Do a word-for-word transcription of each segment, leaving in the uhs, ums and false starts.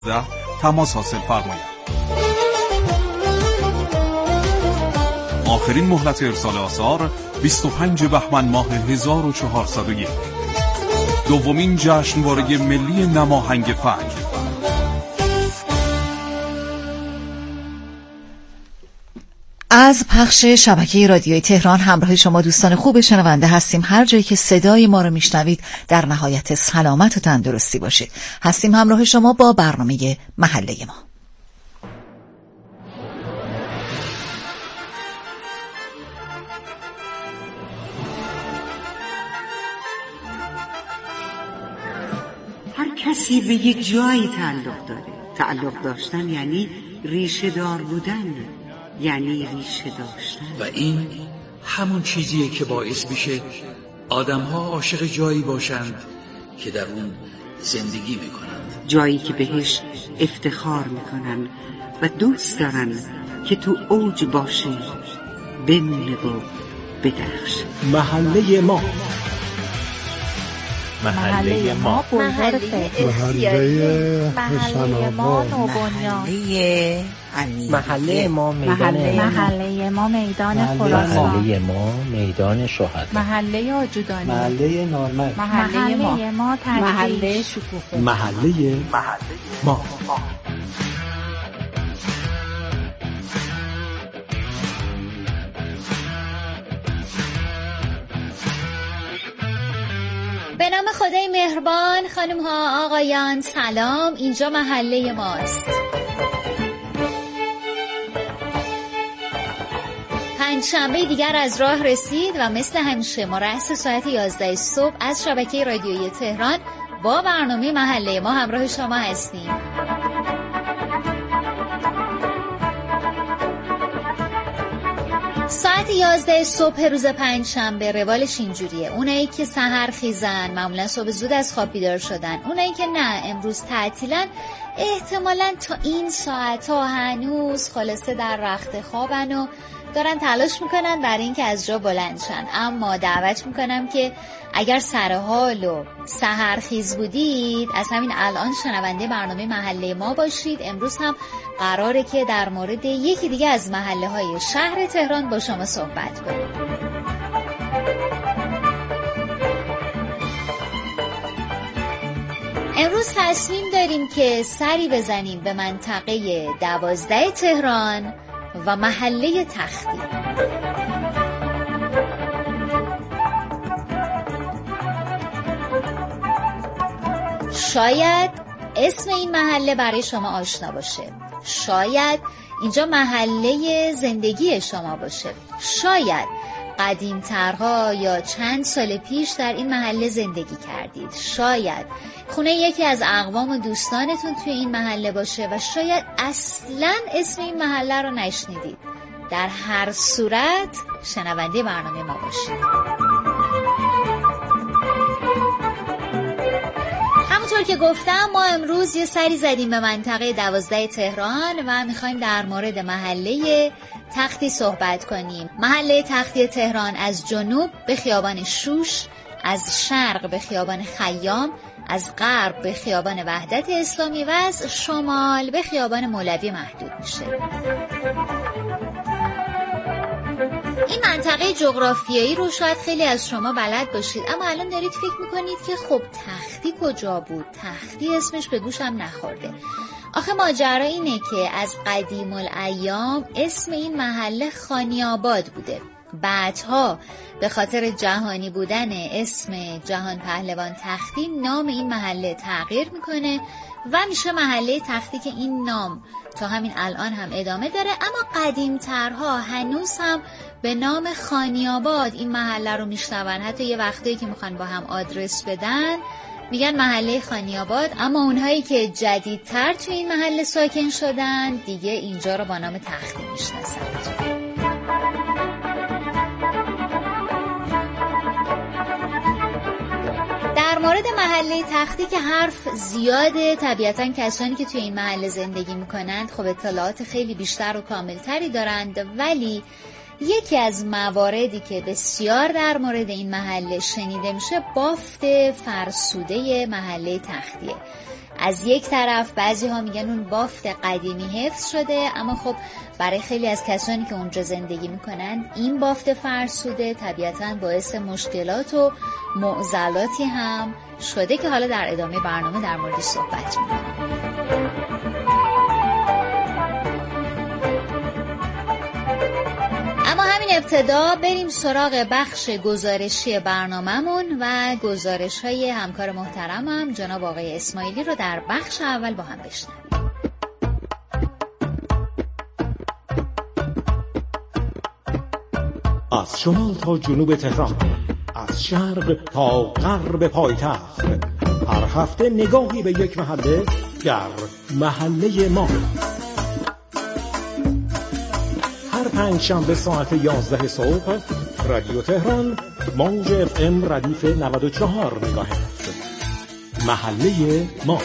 تماس حاصل فرمایید. آخرین مهلت ارسال آثار بیست و پنج بهمن ماه هزار و چهارصد و یک. دومین جشنواره ملی نماهنگ فجر. از پخش شبکه رادیوی تهران همراه شما دوستان خوب شنونده هستیم. هر جایی که صدای ما رو میشنوید در نهایت سلامت و تندرستی باشید. هستیم همراه شما با برنامه محله ما. هر کسی به یک جایی تعلق داره. تعلق داشتن یعنی ریشه دار بودن، یعنی ریشه داشتن. و این همون چیزیه که باعث میشه آدم‌ها عاشق جایی باشند که در اون زندگی میکنند، جایی که بهش افتخار میکنن و دوست دارن که تو اوج باشه، بمونه و بدرخشه. محله ما محله ما بلوار محله محله ما نوبنیان محله ما میدان محله ما میدان خراسان محله ما میدان شهدا محله آجودانی محله نارمل محله ما محله شکوفه محله ما به نام خدای مهربان. خانم ها آقایان سلام، اینجا محله ماست. پنجشنبه دیگر از راه رسید و مثل همیشه ما رأس ساعت یازده صبح از شبکه رادیویی تهران با برنامه محله ما همراه شما هستیم. ساعت یازده صبح روز پنجشنبه روالش اینجوریه. اونایی که سحر خیزن معمولا صبح زود از خواب بیدار شدن، اونایی که نه امروز تعطیلن احتمالاً تا این ساعت ها هنوز خلاصه در رخت خوابن و دارن تلاش میکنن برای اینکه از جا بلند شن. اما دعوت میکنم که اگر سر حال و سحرخیز بودید از همین الان شنونده برنامه محله ما باشید. امروز هم قراره که در مورد یکی دیگه از محله های شهر تهران با شما صحبت کنیم. امروز تصمیم داریم که سری بزنیم به منطقه دوازده تهران و محله تختی. شاید اسم این محله برای شما آشنا باشه، شاید اینجا محله زندگی شما باشه، شاید قدیم‌ترها یا چند سال پیش در این محله زندگی کردید، شاید خونه یکی از اقوام و دوستانتون توی این محله باشه و شاید اصلاً اسم این محله رو نشنیدید. در هر صورت شنونده برنامه ما باشید. همونطور که گفتم ما امروز یه سری زدیم به منطقه دوازده تهران و میخوایم در مورد محله تختی صحبت کنیم. محله تختی تهران از جنوب به خیابان شوش، از شرق به خیابان خیام، از غرب به خیابان وحدت اسلامی و از شمال به خیابان مولوی محدود میشه. این منطقه جغرافیایی رو شاید خیلی از شما بلد باشید، اما الان دارید فکر میکنید که خب تختی کجا بود؟ تختی اسمش به گوشم نخورده. آخه ماجرا اینه که از قدیم الایام اسم این محله خانی‌آباد بوده. بعدها به خاطر جهانی بودن اسم جهان پهلوان تختی نام این محله تغییر میکنه و میشه محله تختی که این نام تا همین الان هم ادامه داره. اما قدیمترها هنوز هم به نام خانی‌آباد این محله رو میشنون. حتی یه وقتایی که میخوان با هم آدرس بدن میگن محله خانی‌آباد، اما اونهایی که جدیدتر توی این محله ساکن شدن دیگه اینجا رو با نام تختی میشناسن. در مورد محله تختی که حرف زیاده، طبیعتاً کسانی که توی این محله زندگی میکنند خب اطلاعات خیلی بیشتر و کاملتری دارند، ولی یکی از مواردی که بسیار در مورد این محله شنیده میشه بافت فرسوده محله تختیه. از یک طرف بعضی ها میگن اون بافت قدیمی حفظ شده، اما خب برای خیلی از کسانی که اونجا زندگی میکنن این بافت فرسوده طبیعتاً باعث مشکلات و معضلاتی هم شده که حالا در ادامه برنامه در موردش صحبت میکنم. اما همین ابتدا بریم سراغ بخش گزارشی برنامه‌مون و گزارش‌های همکار محترمم جناب آقای اسماعیلی رو در بخش اول با هم بشنویم. از شمال تا جنوب تهران، از شرق تا غرب پایتخت، هر هفته نگاهی به یک محله در محله ما. هر پنج شنبه ساعت یازده صبح رادیو تهران موج اف ام ردیف نود و چهار مگاهرتز. محله ما.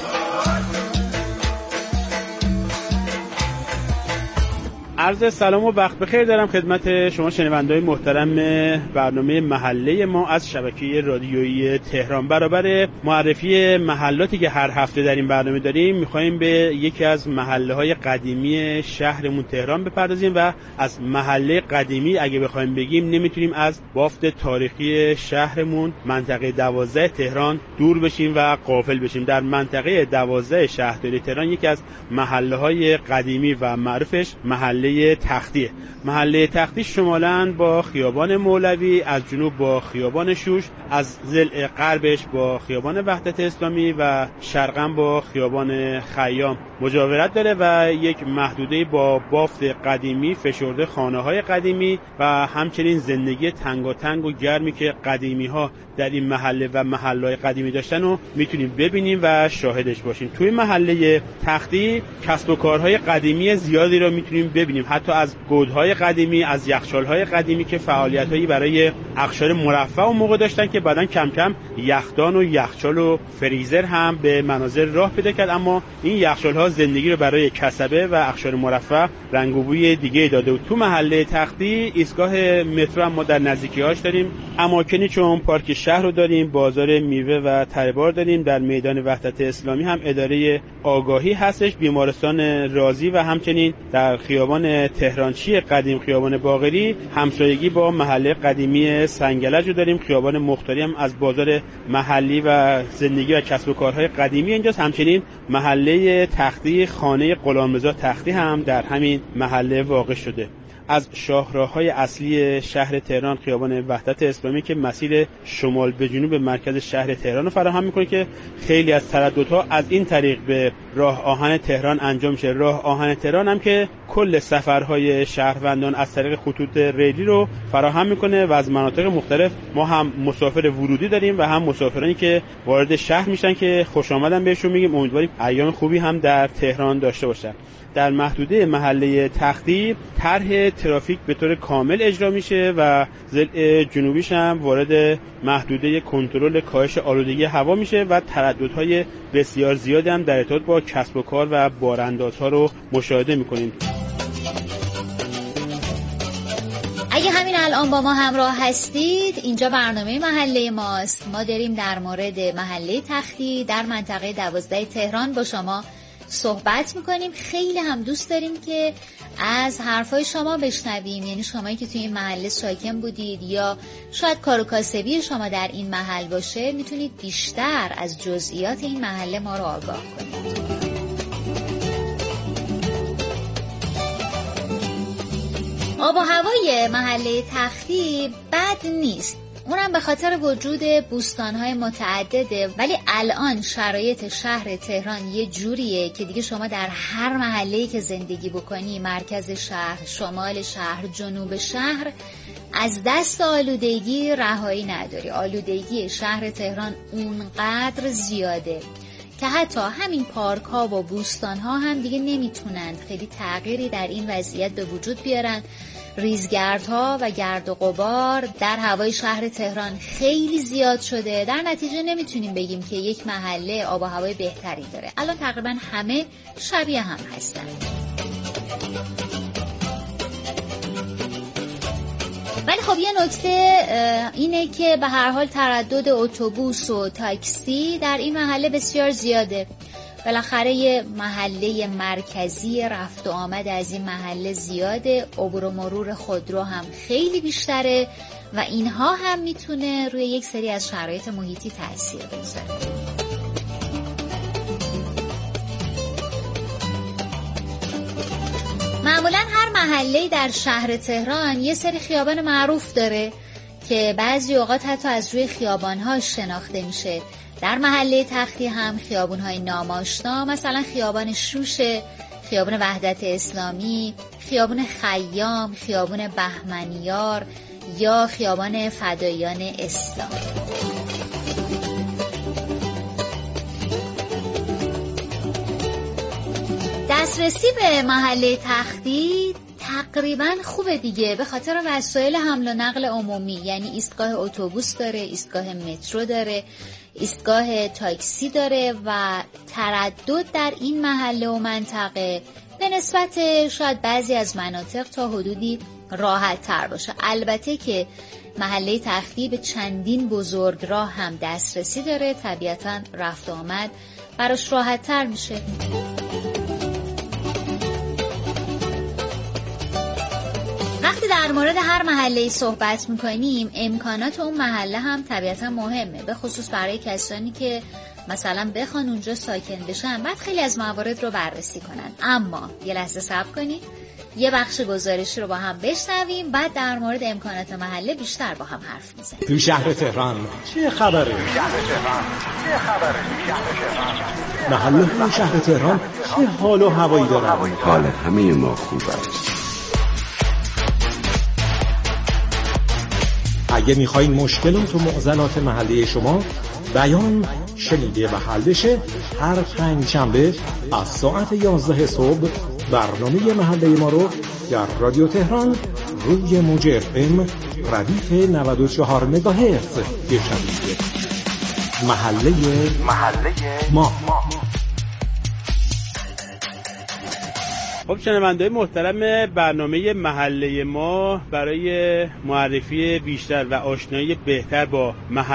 عرض سلام و وقت بخیر دارم خدمت شما شنونده‌های محترم برنامه محله ما از شبکه رادیویی تهران. برابر معرفی محلاتی که هر هفته در این برنامه داریم، می‌خوایم به یکی از محله‌های قدیمی شهرمون تهران بپردازیم و از محله قدیمی اگه بخوایم بگیم نمیتونیم از بافت تاریخی شهرمون منطقه دوازده تهران دور بشیم و غافل بشیم. در منطقه دوازده شهرداری تهران یکی از محله‌های قدیمی و معروفش محله تختیه. محله تختی شمالاً با خیابان مولوی، از جنوب با خیابان شوش، از ضلع غربش با خیابان وحدت اسلامی و شرقاً با خیابان خیام مجاورت داره و یک محدوده با بافت قدیمی، فشرده خانه‌های قدیمی و همچنین زندگی تنگاتنگ و گرمی که قدیمی‌ها در این محله و محله‌های قدیمی داشتن رو میتونیم ببینیم و شاهدش باشیم. توی محله تختی کسب و کارهای قدیمی زیادی رو میتونیم ببینیم، حتی از گودهای قدیمی، از یخچال‌های قدیمی که فعالیت‌هایی برای اقشار مرفه و موقع داشتن که بعداً کم کم یخدان و یخچال و فریزر هم به منازل راه پیدا کرد، اما این یخچال‌ها زندگی رو برای کسبه و اقشار مرفه رنگ و بوی دیگه داده بود. تو محله تختی ایستگاه مترو هم ما در نزدیکی‌هاش داریم، اماکنی چون پارک شهر رو داریم، بازار میوه و تره‌بار داریم، در میدان وحدت اسلامی هم اداره آگاهی هستش، بیمارستان رازی و همچنین در خیابان تهرانچی قدیم خیابان باقری همسایگی با محله قدیمی سنگلج رو داریم. خیابان مختاری هم از بازار محلی و زندگی و کسب و کارهای قدیمی اینجاست. همچنین محله تختی خانه غلامرضا تختی هم در همین محله واقع شده. از شاهراه‌های اصلی شهر تهران خیابان وحدت اسلامی که مسیر شمال به جنوب مرکز شهر تهران رو فراهم می‌کنه که خیلی از ترددها از این طریق به راه آهن تهران انجام میشه. راه آهن تهران هم که کل سفرهای شهروندان از طریق خطوط ریلی رو فراهم می‌کنه و از مناطق مختلف ما هم مسافر ورودی داریم و هم مسافرانی که وارد شهر میشن که خوش آمدن بهشون میگیم. امیدواریم ایام خوبی هم در تهران داشته باشن. در محدوده محله تختی طرح ترافیک به طور کامل اجرا میشه و ضلع جنوبیش هم وارد محدوده کنترل کاهش آلودگی هوا میشه و ترددهای بسیار زیادی هم در ارتباط با کسب و کار و باراندازها رو مشاهده میکنیم. اگه همین الان با ما همراه هستید، اینجا برنامه محله ماست. ما داریم در مورد محله تختی در منطقه دوازده تهران با شما صحبت میکنیم. خیلی هم دوست داریم که از حرفای شما بشنویم، یعنی شمایی که توی این محله ساکن بودید یا شاید کار و کاسبی شما در این محل باشه، میتونید بیشتر از جزئیات این محله ما رو آگاه کنید. آب و هوای محله تختی بد نیست، اونم به خاطر وجود بوستان‌های متعدده، ولی الان شرایط شهر تهران یه جوریه که دیگه شما در هر محله‌ای که زندگی بکنی، مرکز شهر، شمال شهر، جنوب شهر، از دست آلودگی رهایی نداری. آلودگی شهر تهران اونقدر زیاده که حتی همین پارک ها و بوستان ها هم دیگه نمیتونند خیلی تغییری در این وضعیت به وجود بیارن. ریزگردها و گرد و غبار در هوای شهر تهران خیلی زیاد شده، در نتیجه نمیتونیم بگیم که یک محله آب و هوای بهتری داره. الان تقریبا همه شبیه هم هستن. ولی خب یه نکته اینه که به هر حال تردد اتوبوس و تاکسی در این محله بسیار زیاده. بالاخره یه محله مرکزی، رفت و آمد از این محله زیاده، عبور و مرور خودرو هم خیلی بیشتره و اینها هم میتونه روی یک سری از شرایط محیطی تاثیر بذاره. معمولا هر محله در شهر تهران یه سری خیابان معروف داره که بعضی اوقات حتی از روی خیابان‌هاش شناخته میشه. در محله تختی هم خیابان‌های ناماشنا، مثلا خیابان شوشه، خیابان وحدت اسلامی، خیابان خیام، خیابان بهمنیار یا خیابان فدایان اسلام. دسترسی به محله تختی تقریبا خوبه دیگه، به خاطر وسایل حمل و نقل عمومی، یعنی ایستگاه اتوبوس داره، ایستگاه مترو داره، ایستگاه تاکسی داره و تردد در این محله و منطقه به نسبت شاید بعضی از مناطق تا حدودی راحت تر باشه. البته که محله تختی به چندین بزرگراه هم دسترسی داره، طبیعتاً رفت و آمد براش راحت تر میشه. وقتی در مورد هر محله‌ای صحبت میکنیم امکانات اون محله هم طبیعتاً مهمه، به خصوص برای کسانی که مثلا بخوان اونجا ساکن بشن، بعد خیلی از موارد رو بررسی کنن. اما یه لحظه صبر کنید، یه بخش گزارشی رو با هم بشنویم، بعد در مورد امکانات محله بیشتر با هم حرف میزنیم. تو شهر تهران چه خبره؟ شهر تهران چه خبره؟ شهر تهران محله شهر تهران چه حال و هوایی داره؟ حال همه ما خوب است. اگه میخواین مشکلات و معضلات محله شما بیان، شنیده و حل بشه، هر پنج شنبه از ساعت یازده صبح برنامه محله ما رو در رادیو تهران روی موج اف ام ردیف نود و چهار مگاهرتز بشنوید. محله محله ما. خب شنونده‌های محترم برنامه محله ما، برای معرفی بیشتر و آشنایی بهتر با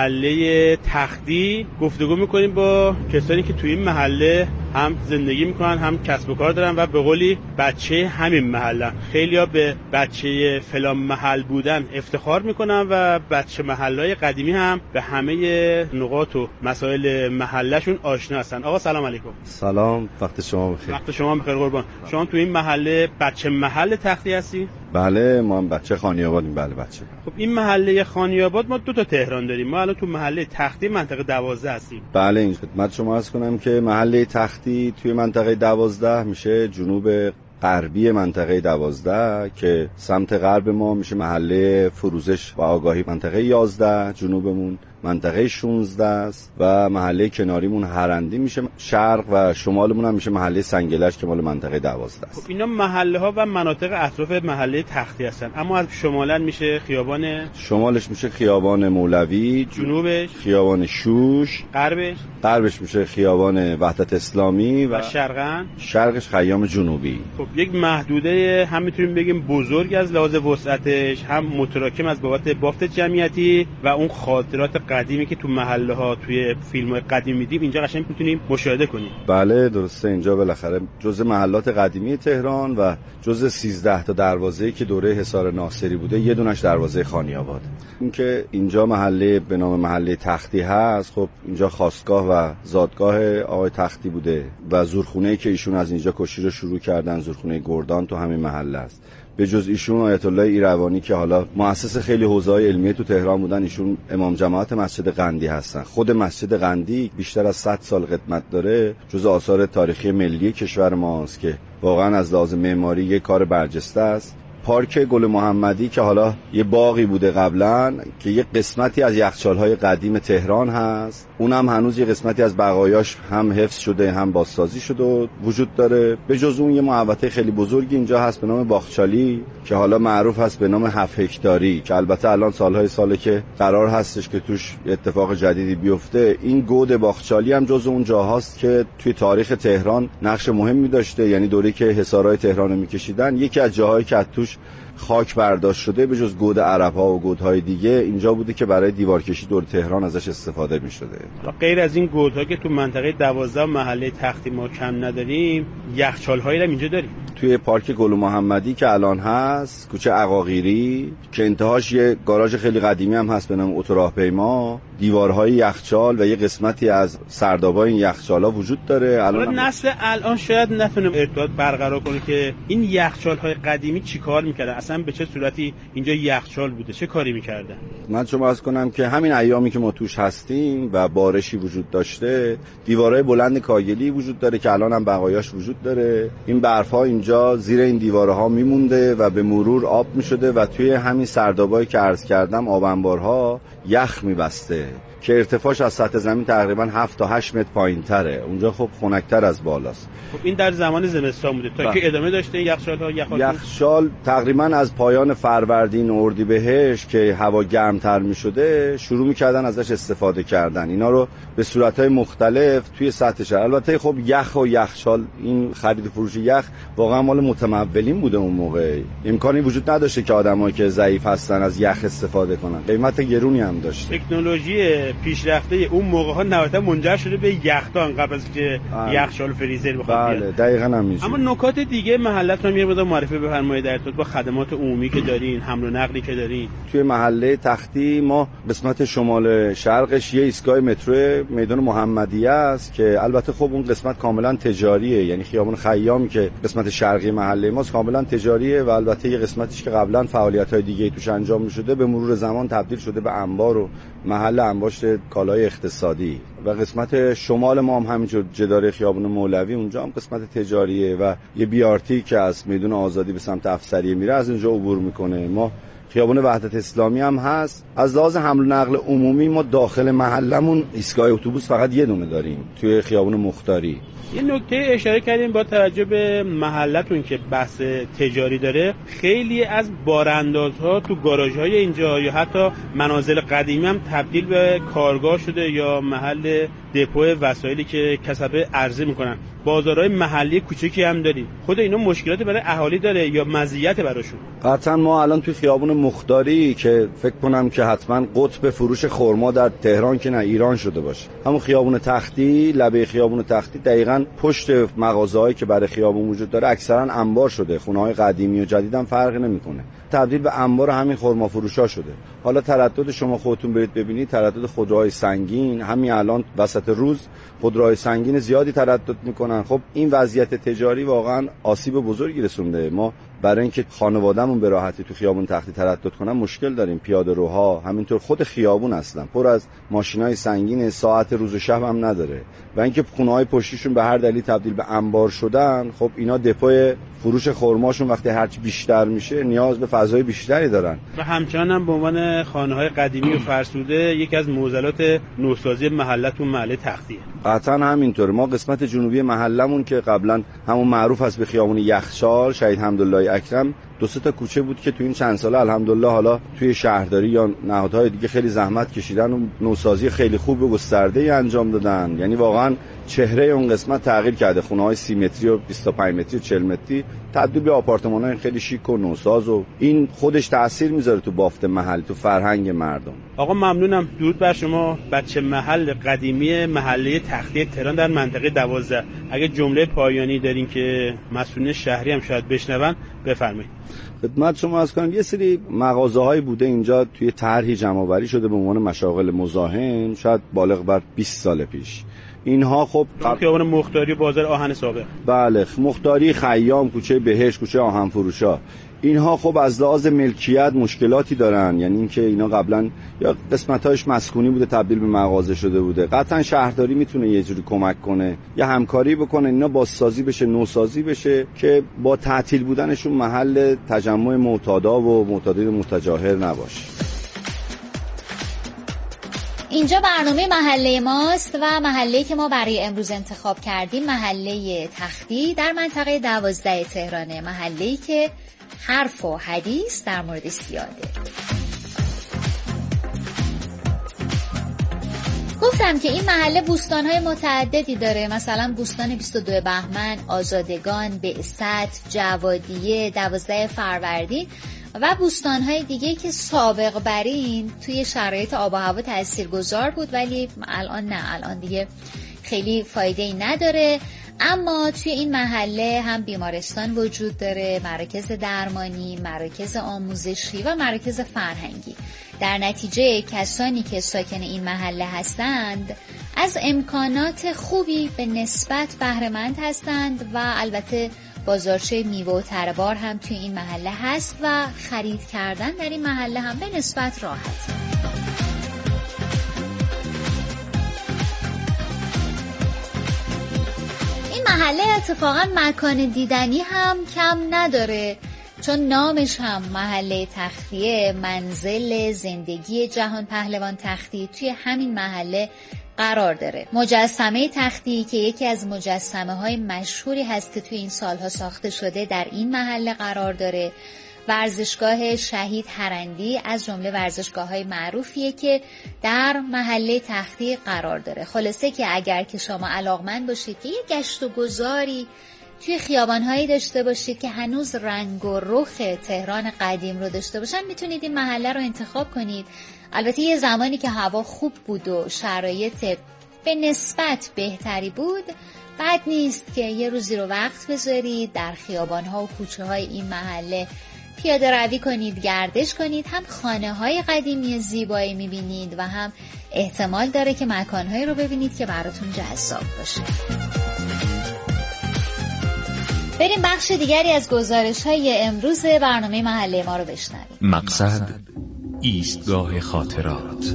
محله تختی گفتگو میکنیم با کسانی که توی این محله هم زندگی میکنن، هم کسب و کار دارن و به قولی بچه همین محله. خیلیا به بچه فلان محل بودن افتخار میکنن و بچه محلهای قدیمی هم به همه نقاط و مسائل محلهشون آشنا هستن. آقا سلام علیکم. سلام، وقت شما بخیر. وقت شما بخیر قربان. شما تو این محله بچه محل تختی هستی؟ بله، ما هم بچه خانی‌آبادیم. بله بچه. خب این محله خانی‌آباد ما دو تا تهران داریم. ما الان تو محله تختی منطقه دوازده هستیم. بله، این خدمت شما عرض کنم که محله تختی توی منطقه دوازده میشه جنوب غربی منطقه دوازده که سمت غرب ما میشه محله فروزش و آگاهی منطقه یازده، جنوبمون منطقه شانزده است و محله کناریمون هرندی میشه شرق و شمالمون هم میشه محله سنگلش که مال منطقه دوازده است. خب اینا محله ها و مناطق اطراف محله تختی هستن، اما از شمالن میشه خیابان شمالش میشه خیابان مولوی، جنوبش خیابان شوش، غربش غربش میشه خیابان وحدت اسلامی و, و شرقن شرقش خیام جنوبی. خب یک محدوده هم میتونیم بگیم بزرگ از لحاظ وسعتش، هم متراکم از بابت بافت جمعیتی و اون خاطرات قدیمی که تو محله ها توی فیلم های قدیم میدیم اینجا قشنگ میتونیم مشاهده کنیم. بله درسته، اینجا بالاخره جزء محلات قدیمی تهران و جزء سیزده تا دروازه‌ای که دوره حصار ناصری بوده یه دونش دروازه خانی‌آباد. این که اینجا محله به نام محله تختی هست، خب اینجا خاستگاه و زادگاه آقای تختی بوده و زورخونه‌ای که ایشون از اینجا کشی رو شروع کردن، زورخونه گردان تو همین محله است. به جز ایشون آیت الله ایروانی که حالا مؤسس خیلی حوزه‌های علمیه تو تهران بودن، ایشون امام جماعت مسجد قندی هستن. خود مسجد قندی بیشتر از صد سال قدمت داره، جز آثار تاریخی ملی کشور ماست که واقعا از لحاظ معماری یک کار برجسته است. پارک گل محمدی که حالا یه باغی بوده قبلا که یه قسمتی از یخچال‌های قدیم تهران هست، اونم هنوز یه قسمتی از بقایاش هم حفظ شده هم بازسازی شده و وجود داره. به جز اون یه محوطه خیلی بزرگی اینجا هست به نام باغچالی که حالا معروف هست به نام هفت هکتاری که البته الان سالهای ساله که قرار هستش که توش اتفاق جدیدی بیفته. این گود باغچالی هم جز اون جاهاست که توی تاریخ تهران نقش مهمی داشته، یعنی دوره‌ای که حصارهای تهران رو می‌کشیدن یکی از جاهایی که توش توش خاک برداشت شده به جز گود عرب‌ها و گودهای دیگه اینجا بوده که برای دیوارکشی دور تهران ازش استفاده می‌شده. غیر از این گودها که تو منطقه دوازده محله تختی ما کم نداریم، یخچال‌هایی هم اینجا داریم. توی پارک گل محمدی که الان هست، کوچه عقاقیری که انتهاش یه گاراژ خیلی قدیمی هم هست به نام اتوراهپیما، دیوارهای یخچال و یه قسمتی از سردابای این یخچال‌ها وجود داره. الان نسل الان شاید نتونه ارتباط برقرار کنه که این یخچال‌های قدیمی چیکار می‌کردن، اصلا به چه صورتی اینجا یخچال بوده، چه کاری می‌کردن. من شما عرض کنم که همین ایامی که ما توش هستیم و بارشی وجود داشته، دیوارهای بلند کاگلی وجود داره که الان هم بقایاش وجود داره. این برف‌ها اینجا زیر این دیوارها میمونده و به مرور آب میشده و توی همین سردابایی که عرض کردم آب انبارها یخ میبسته که ارتفاعش از سطح زمین تقریبا هفت تا هشت متر پایین‌تره. اونجا خب خنک‌تر از بالاست. خب این در زمان زمستان بوده تا که ادامه داشته این یخچال‌ها یخ یخچال تقریبا از پایان فروردین و اردیبهشت که هوا گرمتر می‌شده شروع می‌کردن ازش استفاده کردن. اینا رو به صورت‌های مختلف توی سطح شهر. البته خب یخ و یخچال، این خرید و فروش یخ واقعا مال متمولین بوده اون موقع. امکانی وجود نداشته که آدمایی که ضعیف هستن از یخ استفاده کنن. قیمت گرونی هم داشته. تکنولوژی پیشرفته اون موقع ها نهایتا منجر شده به یخدان قبل از که یخچال و فریزر بخواد بیاد. بله دقیقاً همینجوری. اما نکات دیگه محلتون میره بود معرفی بفرمایید در ارتباط با خدمات عمومی که دارین، حمل و نقلی که دارین. توی محله تختی ما قسمت شمال شرقش یه ایستگاه مترو میدان محمدیه است که البته خب اون قسمت کاملا تجاریه، یعنی خیابان خیامی که قسمت شرقی محله ماست کاملا تجاریه و البته یه قسمتش که قبلا فعالیت‌های دیگه توش انجام می‌شده به مرور زمان تبدیل شده به انبار و محل انباشت کالای اقتصادی. و قسمت شمال ما هم همینجور جدار خیابان مولوی اونجا هم قسمت تجاریه و یه بیارتی که از میدان آزادی به سمت افسریه میره از اونجا عبور میکنه. ما خیابان وحدت اسلامی هم هست. از لحاظ حمل و نقل عمومی ما داخل محلمون ایستگاه اتوبوس فقط یه دونه داریم توی خیابان مختاری. یه نکته اشاره کردیم با توجه به محلتون که بحث تجاری داره، خیلی از باراندازها تو گاراژهای اینجا یا حتی منازل قدیمی هم تبدیل به کارگاه شده یا محل دپو وسایلی که کسبه عرضه میکنن. بازارهای محلی کوچیکی هم داریم. خود اینا مشکلاتی برای اهالی داره یا مزیت براشون؟ قطعا ما الان توی خیابان مختاری که فکر کنم که حتما قطب فروش خرما در تهران که نه ایران شده باشه، همون خیابان تختی، لبه خیابان تختی دقیقاً پشت مغازه‌هایی که برای خیابان وجود داره اکثرا انبار شده. خونه‌های قدیمی و جدید هم فرقی نمی‌کنه. تبدیل به انبار همین خرما فروشا شده. حالا تردد شما خودتون برید ببینید، تردد خودروهای سنگین همین الان وسط روز خودروهای سنگین زیادی تردد میکنن. خب این وضعیت تجاری واقعا آسیب بزرگی رسونده. ما برای اینکه خانواده‌مون به راحتی تو خیابون تختی تردد کنن مشکل داریم. پیاده روها همینطور خود خیابون اصلا پر از ماشینای سنگین، ساعت روز و شب هم نداره و اینکه خونه‌های پشتیشون به هر دلیل تبدیل به انبار شدن. خب اینا دپوی فروش خرماشون وقتی هرچی بیشتر میشه نیاز به فضای بیشتری دارن و همچنان هم به عنوان خانه‌های قدیمی و فرسوده یکی از معضلات نوسازی محلتون محله تختیه. قطعا همینطوره. ما قسمت جنوبی محلمون که قبلا همون معروف است به خیابون یخچال شهید حمدالله اکرم، دو سه تا کوچه بود که تو این چند ساله الحمدلله حالا توی شهرداری یا نهادهای دیگه خیلی زحمت کشیدن و نوسازی خیلی خوب و گسترده‌ای انجام دادن. یعنی واقعا چهره اون قسمت تغییر کرده. خونه‌های سی متری و بیست و پنج متری و چهل متری تبدیل به آپارتمان‌های خیلی شیک و نوساز و این خودش تأثیر میذاره تو بافت محل، تو فرهنگ مردم. آقا ممنونم. درود بر شما بچه محل قدیمی محله تختی تهران در منطقه دوازده. اگه جمله پایانی دارین که مسئولین شهری هم شاید بشنون بفرمایید. خدمت شما عرض کنم یه سری مغازه‌های بوده اینجا توی طرحی جمع‌آوری شده به عنوان مشاغل مزاحم، شاید بالغ بر بیست سال پیش. اینها خب خیابان مختاری بازار آهن سابق، بله مختاری، خیام، کوچه بهشت، کوچه آهن فروشا، اینها خب از لحاظ ملکیت مشکلاتی دارن. یعنی اینکه اینا قبلا یا قسمت‌هاش مسکونی بوده تبدیل به مغازه شده بوده. قطعا شهرداری میتونه یه جوری کمک کنه یا همکاری بکنه اینا بازسازی بشه، نوسازی بشه که با تعطیل بودنشون محل تجمع معتادا و معتادین متجاهر نباشه. اینجا برنامه محله ماست و محله‌ای که ما برای امروز انتخاب کردیم محله تختی در منطقه دوازده تهرانه. محله‌ای که حرف و حدیث در موردش زیاده. گفتم گفتم که این محله بوستان‌های متعددی داره، مثلا بوستان بیست و دو بهمن، آزادگان، بعثت، جوادیه، دوازده فروردین و بوستان‌های دیگه که سابق بر این توی شرایط آب و هوا تاثیرگذار بود، ولی الان نه، الان دیگه خیلی فایده‌ای نداره. اما توی این محله هم بیمارستان وجود داره، مراکز درمانی، مراکز آموزشی و مراکز فرهنگی. در نتیجه کسانی که ساکن این محله هستند از امکانات خوبی به نسبت بهره‌مند هستند و البته بازارچه میوه و تربار هم توی این محله هست و خرید کردن در این محله هم به نسبت راحت. محله اتفاقا مکان دیدنی هم کم نداره، چون نامش هم محله تختیه، منزل زندگی جهان پهلوان تختی توی همین محله قرار داره. مجسمه تختی که یکی از مجسمه های مشهوری هست که توی این سالها ساخته شده در این محله قرار داره. ورزشگاه شهید هرندی از جمله ورزشگاه‌های معروفیه که در محله تختی قرار داره. خلاصه که اگر که شما علاقمند باشید که یه گشت و گذاری توی خیابان‌هایی داشته باشید که هنوز رنگ و رخ تهران قدیم رو داشته باشن، میتونید این محله رو انتخاب کنید. البته یه زمانی که هوا خوب بود و شرایط به نسبت بهتری بود، بد نیست که یه روزی رو وقت بذارید در خیابان‌ها و کوچه‌های این محله پیاده روی کنید، گردش کنید. هم خانه‌های قدیمی زیبایی می‌بینید و هم احتمال داره که مکان‌هایی رو ببینید که براتون جذاب باشه. بریم بخش دیگری از گزارش‌های امروز برنامه محله ما رو بشنویم. مقصد ایستگاه خاطرات.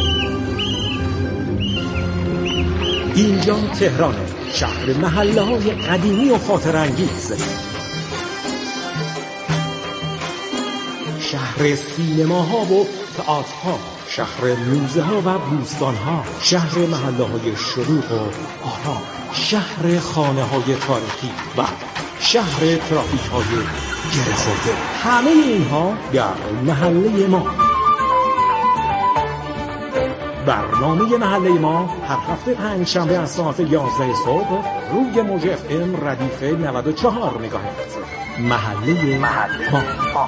اینجا تهرانه، شهر محله‌های قدیمی و خاطرانگیز، شهر سینماها و تئاترها، شهر موزه ها و بوستان ها، شهر محله های شلوغ و آرام، شهر خانه های تاریخی و شهر ترافیک های گره خورده. همه اینها در محله ما. برنامه محله ما هر هفته پنج شنبه از ساعت یازده صبح روی موج اف ام ردیف نود و چهار مگاهرتز. محله ما.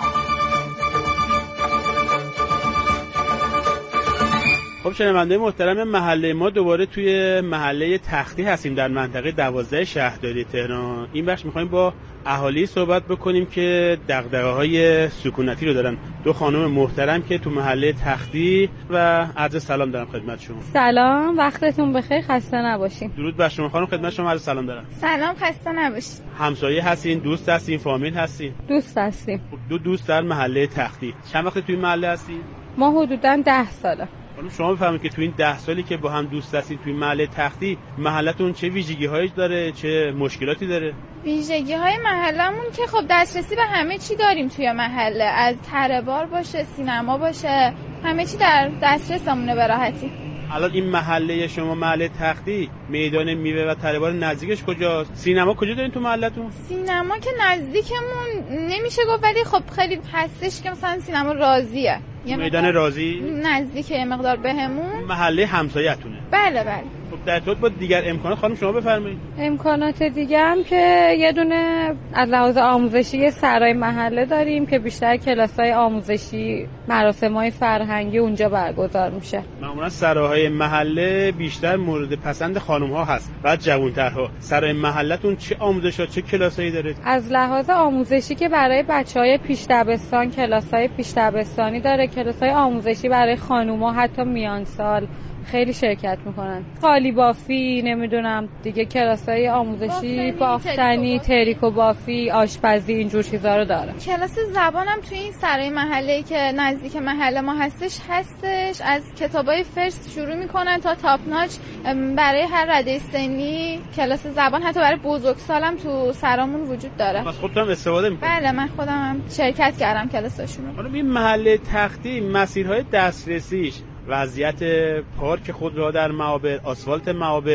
خب شنونده محترم، محله ما دوباره توی محله تختی هستیم در منطقه دوازده شهرداری تهران. این بخش می‌خوایم با اهالی صحبت بکنیم که دغدغه‌های سکونتی رو دارن. دو خانم محترم که تو محله تختی و عرض سلام دارم خدمت شما. سلام، وقتتون بخیر، خسته نباشین. درود بر شما خانم، خدمت شما عرض سلام دارم. سلام، خسته نباشین. همسایه هستین، دوست هستین، فامیل هستین؟ دوست هستیم. دو دوست در محله تختی. چند وقت توی محله هستین؟ ما حدوداً ده ساله. شما بفرمایید که تو این ده سالی که با هم دوست هستید توی محله تختی، محلتون چه ویژگی‌هایی داره، چه مشکلاتی داره؟ ویژگی‌های محلمون که خب دسترسی به همه چی داریم توی محله، از تره بار باشه، سینما باشه، همه چی در دسترسمونه به راحتی. الان این محله شما محله تختی میدان میوه و تره بار نزدیکش کجاست؟ سینما کجا دارین تو محلتون؟ سینما که نزدیکمون نمیشه گفت، ولی خب خیلی هستش که مثلا سینما رازیه. میدان رازی نزدیکه یه مقدار بهمون. محله همسایه‌تونه؟ بله بله. خب در ارتباط با دیگر امکانات خانم شما بفرمایید. امکانات دیگه هم که یه دونه از لحاظ آموزشی سرای محله داریم که بیشتر کلاس‌های آموزشی، مراسم‌های فرهنگی اونجا برگزار میشه. معمولا سراهای محله بیشتر مورد پسند خانم‌ها هست، بعد جوان‌ترها. سرای محلتون چه آموزش‌ها، چه کلاسایی داره؟ از لحاظ آموزشی که برای بچه‌های پیش دبستان کلاس‌های پیش دبستانی داره، کلاس‌های آموزشی برای خانوما حتی میان سال خیلی شرکت میکنن. قالی بافی، نمیدونم دیگه کلاسای آموزشی، بافتنی، تریکو بافی، آشپزی، اینجور چیزا رو داره. کلاس زبانم توی این سرای محله که نزدیک محله ما هستش هستش. از کتابای فرست شروع میکنن تا تاپ ناچ برای هر رده سنی کلاس زبان، حتی برای بزرگسالم تو سرامون وجود داره. پس خودت هم استفاده میکنی؟ بله، من خودم هم شرکت کردم کلاساشون. حالا این محله تختی مسیرهای دسترسیش، وضعیت پارک خودرو در معابر، آسفالت معابر،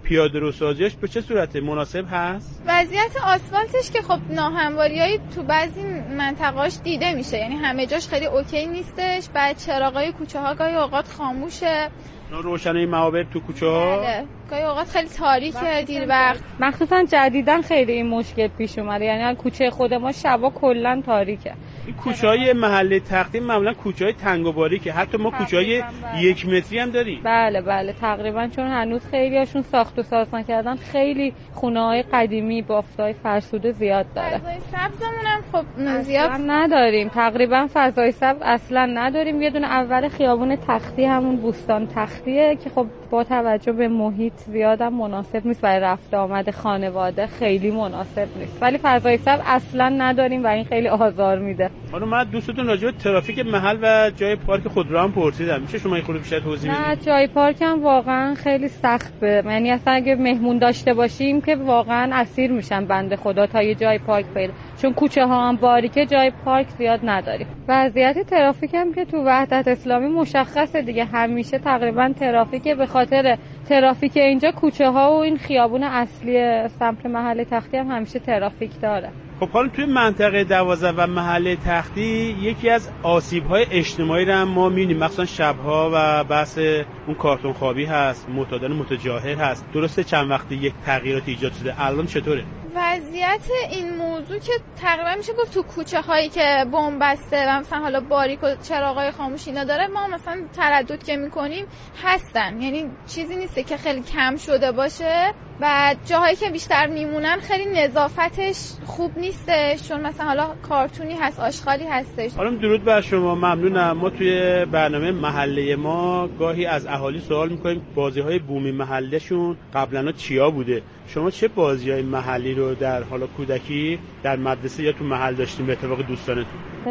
پیاده سازیش به چه صورت مناسب هست؟ وضعیت آسفالتش که خب ناهمواریایی تو بعضی منطقه‌اش دیده میشه، یعنی همه جاش خیلی اوکی نیستش. بعد چراغای کوچه ها گاهی اوقات خاموشه، روشنایی موابر تو کوچه ها بله. گاهی اوقات خیلی تاریکه دیر وقت. مخصوصا جدیدن خیلی این مشکل پیش اومده، یعنی کوچه خود ما شبا کلا تاریکه. این کوچه‌های محله تختی معمولا کوچه‌های تنگ و باریکه، حتی ما کوچه‌های یک متری هم داریم. بله بله تقریبا، چون هنوز خیلیاشون ساخت و ساز نکردن. خیلی خونه‌های قدیمی بافت‌های فرسوده زیاد داره. فضای سبزمون هم خب زیاد نداریم، تقریبا فضای سبز اصلا نداریم. یه دونه اول خیابون تختی همون بوستان تختیه که خب با توجه به محیط زیادم مناسب نیست برای رفت آمد خانواده، خیلی مناسب نیست. ولی فضای سبز اصلا نداریم و این خیلی آزار میده. حالا من دوستتون راجع به ترافیک محل و جای پارک خودرو هم پرسیدم، میشه شما این خورده بیشتر توضیح بدید؟ نه جای پارک هم واقعا خیلی سخته، یعنی اصلا اگه مهمون داشته باشیم که واقعا اسیر میشن بنده خدا تا یه جای پارک پیدا، چون کوچه ها هم باریکه، جای پارک زیاد نداریم. وضعیت ترافیک هم که تو وحدت اسلامی مشخصه دیگه، همیشه تقریبا ترافیک، به خاطر ترافیک اینجا کوچه ها و این خیابون اصلی سمت محله تختی هم همیشه ترافیک داره. خب حالا توی منطقه دوازده و محله تختی یکی از آسیب‌های اجتماعی رو هم ما می‌بینیم، مثلا شب‌ها و بحث اون کارتون خوابی هست، معتادان متجاهل هست. درسته چند وقتی یک تغییرات ایجاد شده، الان چطوره؟ وضعیت این موضوع که تقریبا میشه گفت تو کوچه هایی که بن‌بسته و مثلا حالا باریک و چراغای خاموش اینا داره، ما مثلا تردد که میکنیم هستن، یعنی چیزی نیسته که خیلی کم شده باشه. و جاهایی که بیشتر میمونن خیلی نظافتش خوب نیستش، چون مثلا حالا کارتونی هست، آشغالی هستش. حالا درود بر شما، ممنونم. ما توی برنامه محله ما گاهی از اهالی سوال میکنیم بازی‌های بومی محلهشون قبلا چیا بوده. شما چه بازی‌های محلی رو در حالا کودکی در مدرسه یا تو محل داشتیم به اتفاق دوستانتون؟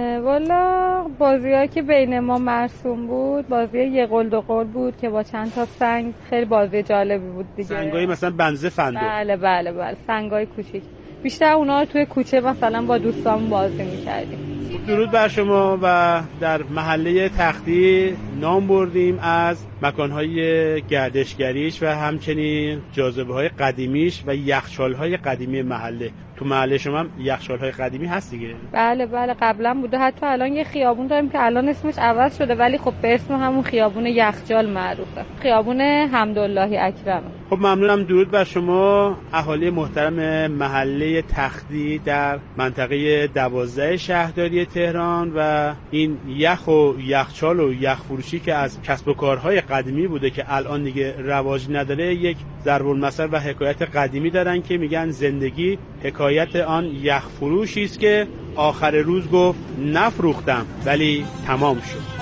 والا بازی‌هایی که بین ما مرسوم بود، بازی یه قل دو قل بود که با چند تا سنگ، خیلی بازی جالبی بود دیگه. سنگایی مثلا بنزه فندق. بله بله بله سنگای کوچیک. بیشتر اونا رو توی کوچه مثلا با دوستان بازی می‌کردیم. درود بر شما. و در محله تختی نام بردیم از مکان‌های گردشگریش و همچنین جاذبه‌های قدیمیش و یخچال‌های قدیمی محله. تو محله شما هم یخچال‌های قدیمی هست دیگه؟ بله بله قبلا بوده، حتی الان یه خیابون داریم که الان اسمش عوض شده ولی خب به اسم همون خیابون یخچال معروفه، خیابون حمدالله اکرم. خب ممنونم. درود بر شما اهالی محترم محله تختی در منطقه دوازده شهرداری تهران. و این یخ و یخچال و یخ فروشی که از کسب و کارهای قدیمی بوده که الان دیگه رواج نداره، یک ضرب المثل و حکایت قدیمی دارن که میگن زندگی حکایت آن یخ فروشی است که آخر روز گفت نفروختم ولی تمام شد.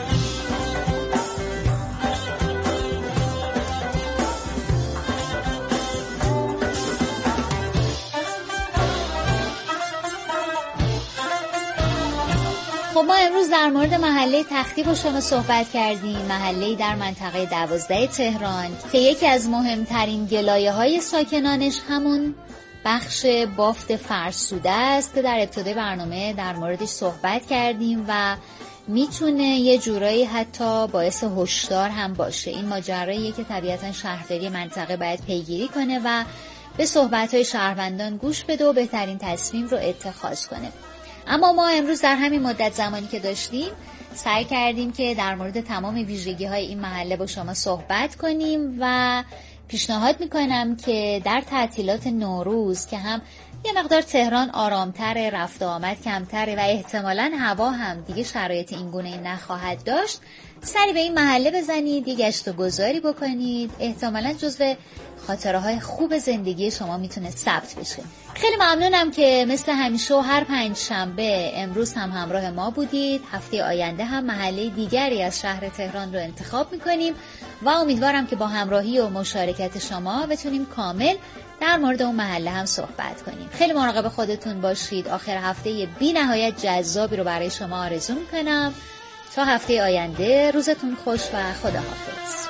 خب ما امروز در مورد محله تختی با شما صحبت کردیم، محله‌ای در منطقه دوازده تهران که یکی از مهمترین گلایه‌های ساکنانش همون بخش بافت فرسوده است که در ابتدای برنامه در موردش صحبت کردیم و میتونه یه جورایی حتی باعث هشدار هم باشه. این ماجراییه که طبیعتا شهرداری منطقه باید پیگیری کنه و به صحبت‌های شهروندان گوش بده و بهترین تصمیم رو اتخاذ کنه. اما ما امروز در همین مدت زمانی که داشتیم سعی کردیم که در مورد تمام ویژگی‌های این محله با شما صحبت کنیم و پیشنهاد میکنم که در تعطیلات نوروز که هم یه مقدار تهران آرامتره، رفت و آمد کمتره و احتمالاً هوا هم دیگه شرایط این گونه نخواهد داشت، سری به این محله بزنید، یه گشت و گذاری بکنید، احتمالاً جزو خاطره های خوب زندگی شما میتونه ثبت بشه. خیلی ممنونم که مثل همیشه و هر پنج شنبه امروز هم همراه ما بودید. هفته آینده هم محله دیگری از شهر تهران رو انتخاب میکنیم و امیدوارم که با همراهی و مشارکت شما بتونیم کامل در مورد اون محله هم صحبت کنیم. خیلی مراقب خودتون باشید. آخر هفته بی نهایت جذابی رو برای شما آرزو میکنم. تا هفته آینده روزتون خوش و خداحافظ.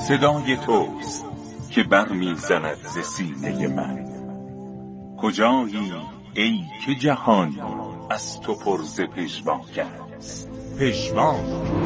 صدای توست که برمیزند ز سینه من. کجایی ای که جهان از تو پر ز پژواک است. پژواک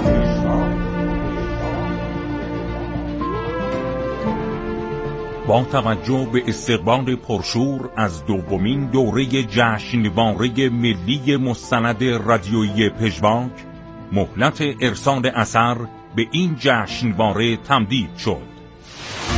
با توجه به استقبال پرشور از دومین دوره جشنواره ملی مستند رادیویی پژواک، مهلت ارسال اثر به این جشنواره تمدید شد.